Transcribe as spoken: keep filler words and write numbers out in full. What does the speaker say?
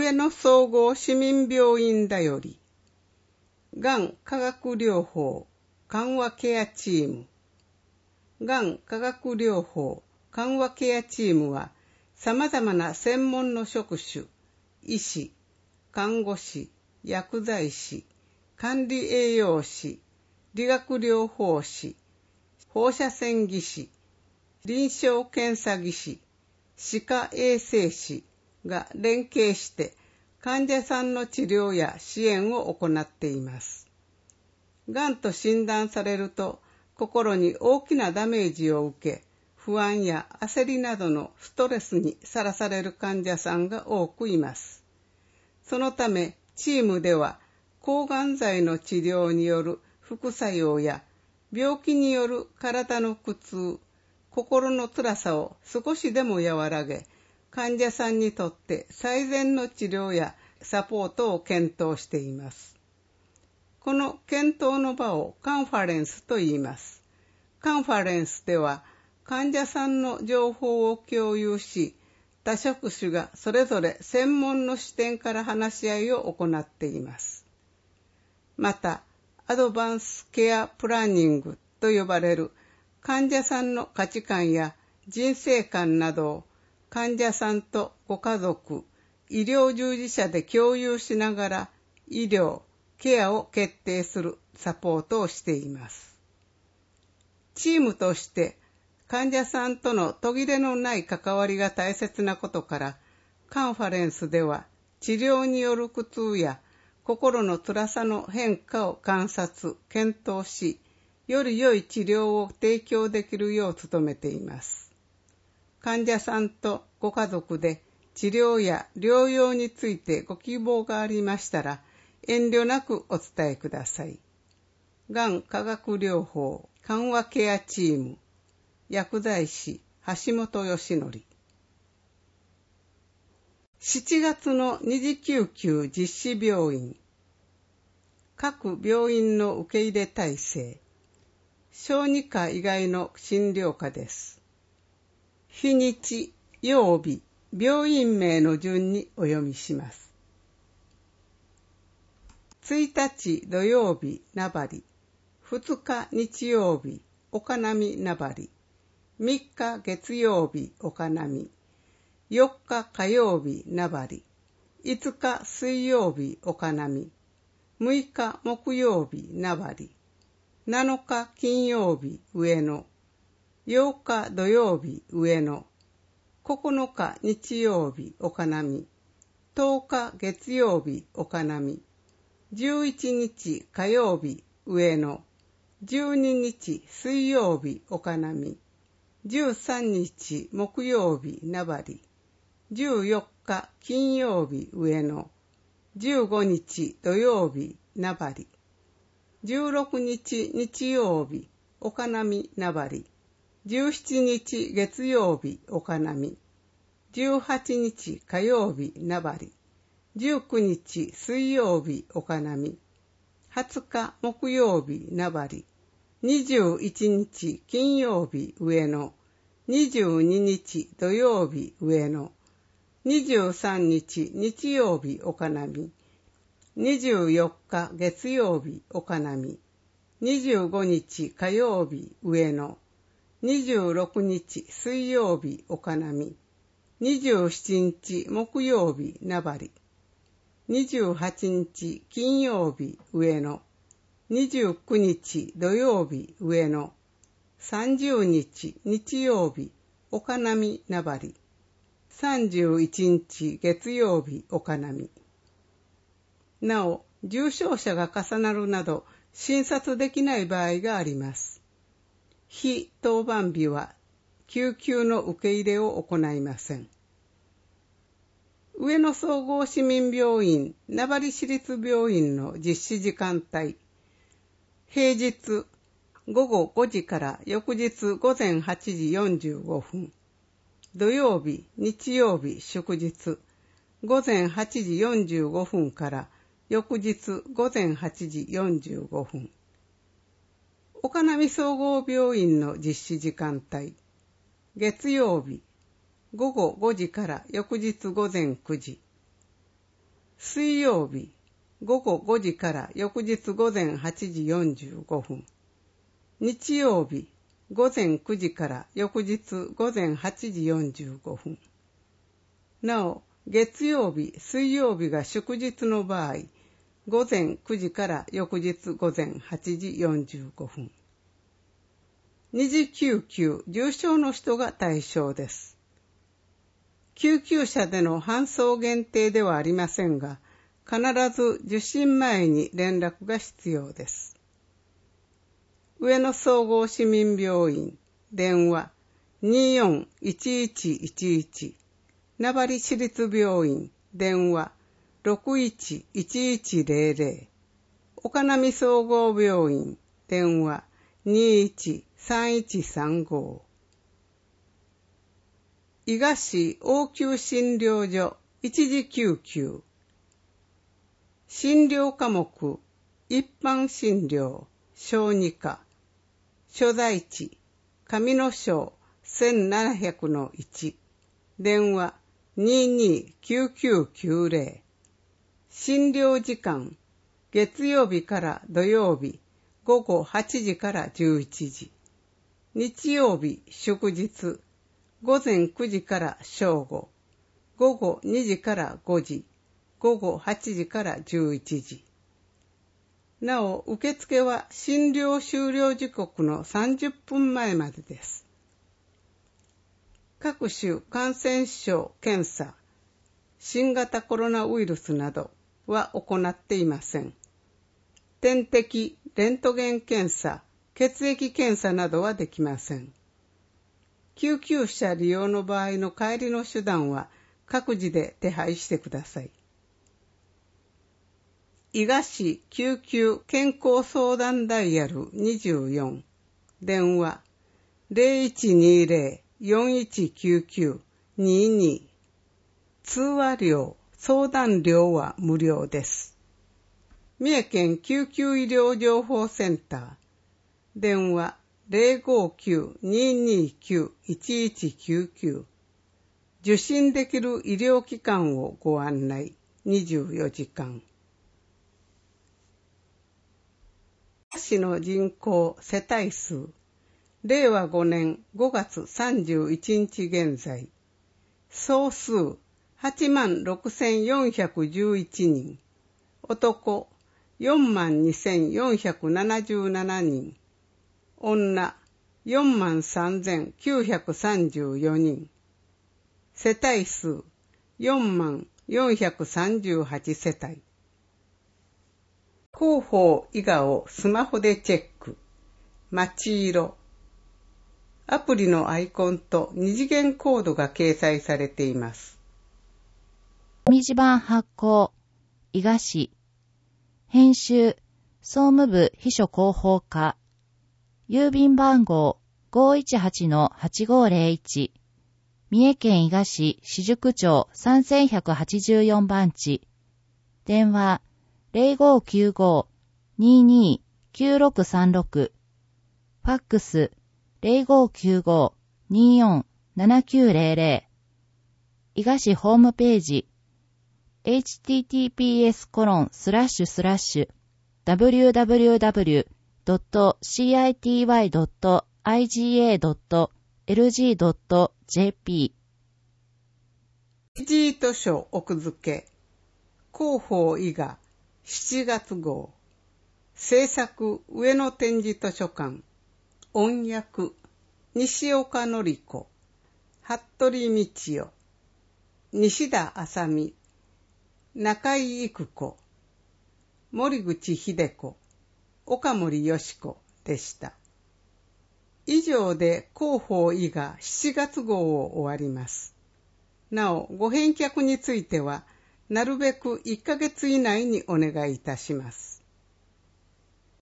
上野総合市民病院だより、がん化学療法緩和ケアチーム。がん化学療法緩和ケアチームは、様々な専門の職種、医師、看護師、薬剤師、管理栄養士、理学療法士、放射線技師、臨床検査技師、歯科衛生士が連携して患者さんの治療や支援を行っています。がんと診断されると、心に大きなダメージを受け、不安や焦りなどのストレスにさらされる患者さんが多くいます。そのため、チームでは抗がん剤の治療による副作用や病気による体の苦痛、心の辛さを少しでも和らげ、患者さんにとって最善の治療やサポートを検討しています。この検討の場をカンファレンスと言います。カンファレンスでは患者さんの情報を共有し、他職種がそれぞれ専門の視点から話し合いを行っています。また、アドバンスケアプランニングと呼ばれる患者さんの価値観や人生観などを患者さんとご家族、医療従事者で共有しながら医療、ケアを決定するサポートをしています。チームとして患者さんとの途切れのない関わりが大切なことから、カンファレンスでは治療による苦痛や心の辛さの変化を観察、検討し、より良い治療を提供できるよう努めています。患者さんとご家族で治療や療養についてご希望がありましたら、遠慮なくお伝えください。がん化学療法緩和ケアチーム、薬剤師橋本義則。しちがつの二次救急実施病院、各病院の受け入れ体制、小児科以外の診療科です。日にち、曜日、病院名の順にお読みします。いちにち土曜日、名張。ふつか日曜日、岡波名張。みっか月曜日、岡波。よっか火曜日、名張。いつか水曜日、岡波。むいか木曜日、名張。なのか金曜日、上野。ようか土曜日、上野。ここのか日曜日、岡波。とおか月曜日、岡波。じゅういちにち火曜日、上野。じゅうににち水曜日、岡波。じゅうさんにち木曜日、名張。じゅうよっか金曜日、上野。じゅうごにち土曜日、名張。じゅうろくにち日曜日、岡波名張。じゅうしちにち月曜日、岡波。じゅうはちにち火曜日、名張。じゅうくにち水曜日、岡波。はつか木曜日、名張。にじゅういちにち金曜日、上野。にじゅうににち土曜日、上野。にじゅうさんにち日曜日、岡波。にじゅうよっか月曜日、岡波。にじゅうごにち火曜日、上野。にじゅうろくにち水曜日、岡波。にじゅうしちにち木曜日、名張。にじゅうはちにち金曜日、上野。にじゅうくにち土曜日、上野。さんじゅうにち日曜日、岡波名張。さんじゅういちにち月曜日、岡波。なお、重症者が重なるなど、診察できない場合があります。非当番日は、救急の受け入れを行いません。上野総合市民病院名張市立病院の実施時間帯、平日ごごごじから翌日午前はちじよんじゅうごふん、土曜日、日曜日、祝日午前はちじよんじゅうごふんから翌日午前はちじよんじゅうごふん。岡波総合病院の実施時間帯、月曜日、ごごごじから翌日午前くじ、 水曜日午後ごじから翌日午前はちじよんじゅうごふん。日曜日午前くじから翌日午前はちじよんじゅうごふん。なお、月曜日、水曜日が祝日の場合、午前くじから翌日午前はちじよんじゅうごふん。二次救急、重症の人が対象です。救急車での搬送限定ではありませんが、必ず受診前に連絡が必要です。上野総合市民病院、電話にーよんいちいちいちいち、名張市立病院、電話ろくいちいちいちゼロゼロ、岡波総合病院、電話にーいちさんいちさんご、伊賀市応急診療所一時救急、診療科目、一般診療、小児科、所在地、上野省せんななひゃくのいち、電話にーにーきゅうきゅうきゅうゼロ、診療時間、月曜日から土曜日、午後はちじからじゅういちじ、日曜日、祝日、午前くじから正午、午後にじからごじ、午後はちじからじゅういちじ。なお、受付は診療終了時刻のさんじゅっぷんまえまでです。各種感染症検査、新型コロナウイルスなどは行っていません。点滴、レントゲン検査、血液検査などはできません。救急車利用の場合の帰りの手段は各自で手配してください。伊賀市救急健康相談ダイヤルにじゅうよん、電話ゼロいちにゼロ よんいちきゅうきゅう にーにー、通話料、相談料は無料です。三重県救急医療情報センター、電話ゼロごきゅう にーにーきゅう いちいちきゅうきゅう、受診できる医療機関をご案内、にじゅうよじかん。市の人口世帯数、れいわごねんごがつさんじゅういちにち現在、総数はちまんろくせんよんひゃくじゅういちにん、男よんまんにせんよんひゃくななじゅうななにん、女よんまんさんぜんきゅうひゃくさんじゅうよにん、世帯数よんまんよんひゃくさんじゅうはち世帯。広報以外をスマホでチェック。街色。アプリのアイコンと二次元コードが掲載されています。 紙地版発行、伊賀市。編集、総務部秘書広報課。郵便番号 ごーいちはちのはちごーぜろいち。三重県伊賀市四宿町さんぜんひゃくはちじゅうよんばんち。電話ゼロごきゅうご にーにーきゅうろくさんろく。ファックスゼロごきゅうご にーよん ななきゅうゼロゼロ。伊賀市ホームページ エイチティーティーピーエスコロンスラッシュスラッシュダブリューダブリューダブリュードットシーアイティーワイドットアイジーエードットエルジードットジェーピー。記事図書奥付け、広報伊賀しちがつ号、制作上野展示図書館、音訳西岡典子、服部道代、西田麻美、中井育子、森口秀子、岡森よし子でした。以上で広報伊賀しちがつ号を終わります。なお、ご返却については、なるべくいっかげつ以内にお願いいたします。